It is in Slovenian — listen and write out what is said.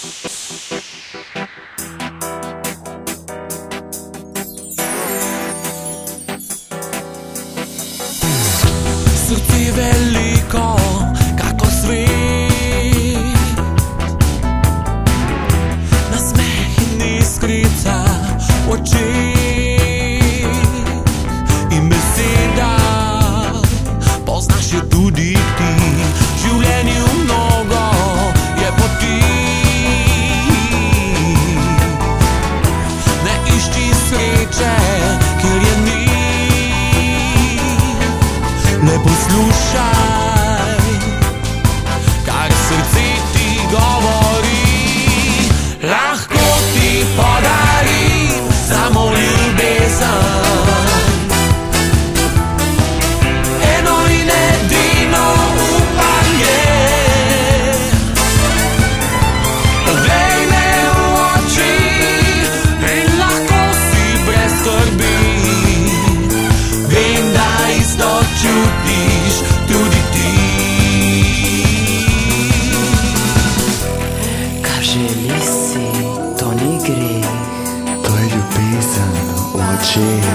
Srce veliko, kako svet, nasmeh in iskrica v očeh in beseda, poznaš jo tudi ti. V življenju mnogo je poti, ne išči sreče, kjer je ni. Ne poslušaj, kar srce ti govori. Lahko ti podarim samo ljubezen, eno in edino upanje. Glej me v oči in lahko si brez skrbi. Vem, da isto čutiš tudi ti. Kar želi si, to ni greh, to je ljubezen v očeh.